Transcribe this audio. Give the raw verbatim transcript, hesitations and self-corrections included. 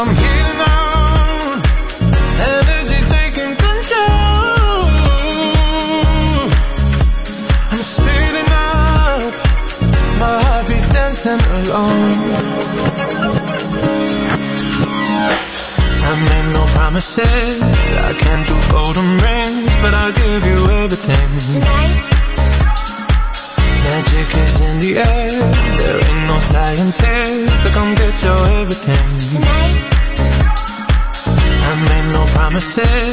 I'm here now, energy taking control. I'm speeding up, my heartbeat dancing alone. I made no promises, I can't do golden rings, but I'll give you everything. Tonight, magic is in the air, there ain't no science here, so come get your everything. tonight, I made no promises,